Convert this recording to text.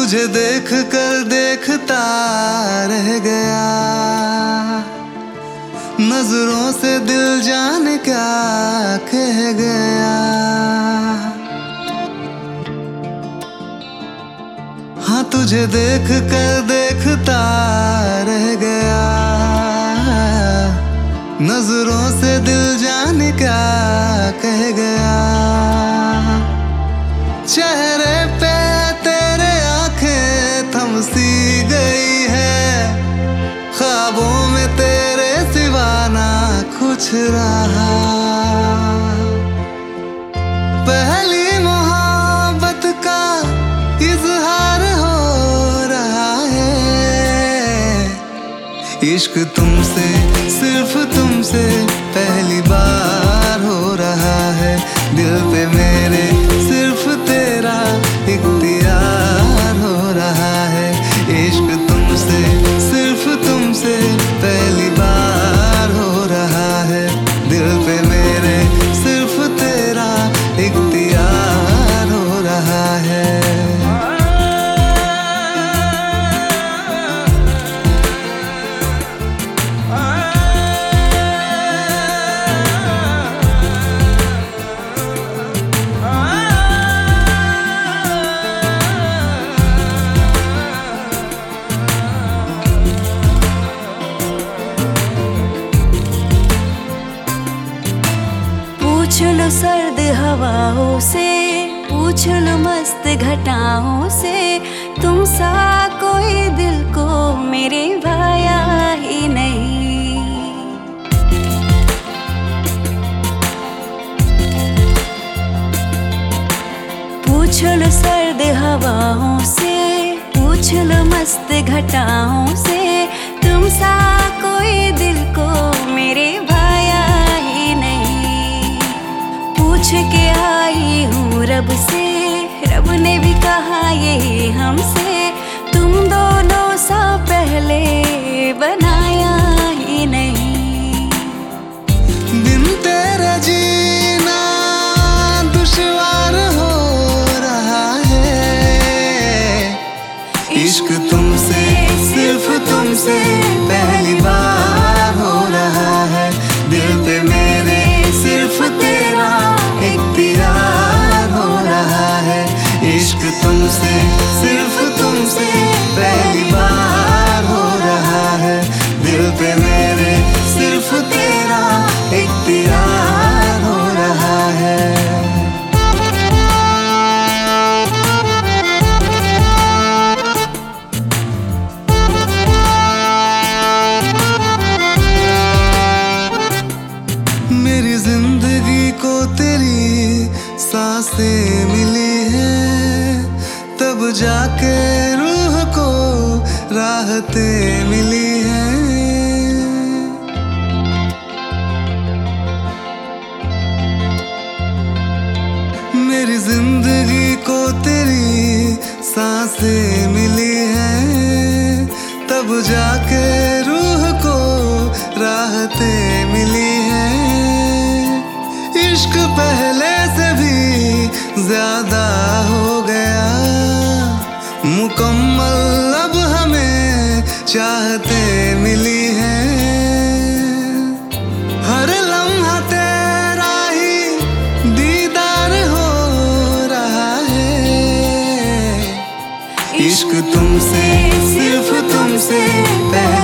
तुझे देख कर देखता रह गया, नजरों से दिल जाने क्या कह गया। हाँ तुझे देख कर देखता रह गया, नजरों से दिल जाने क्या कह गया। चेहरे पे तेरे आंखें थम सी गई है, ख्वाबों में तेरे सिवा ना कुछ रहा। पहली मोहब्बत का इजहार हो रहा है, इश्क तुमसे सिर्फ तुमसे पहली बार हो रहा है। दिल पे मेरे सिर्फ तेरा इख्तियार हो रहा है, इश्क तुमसे सिर्फ तुमसे पहली बार हो रहा है। दिल पे मेरे सिर्फ तेरा इख्तियार हो रहा है। पूछ लो सर्द हवाओं से, पूछ लो मस्त घटाओं से, तुम सा कोई दिल को मेरे भाया ही नहीं। पूछ लो सर्द हवाओं से, पूछ लो मस्त घटाओं से, तुम सा कोई दिल को मेरे भाया ही नहीं। पूछ के आई हूँ रब से, रब ने भी कहा यही हमसे, तुम दोनों सा पहले बनाया ही नहीं। बिन तेरे जीना दुश्वार हो रहा है, इश्क तुमसे सिर्फ तुमसे पहली बार हो रहा है। दिल पे मेरे सिर्फ तेरा इख्तियार हो रहा है, इश्क तुमसे सिर्फ तुमसे पहली बार हो रहा है। दिल पे मेरे सिर्फ तेरा इख्तियार हो रहा है। मेरी जिंदगी को तेरी सांसें मिली है, तब जाके रूह को राहतें मिली हैं। मेरी जिंदगी को तेरी सांसें मिली हैं, तब जाके रूह को राहतें मिली हैं। इश्क पहले से भी ज्यादा हो गया, मुकम्मल अब हमें चाहते मिली हैं। हर लम्हा तेरा ही दीदार हो रहा है, इश्क तुमसे सिर्फ तुमसे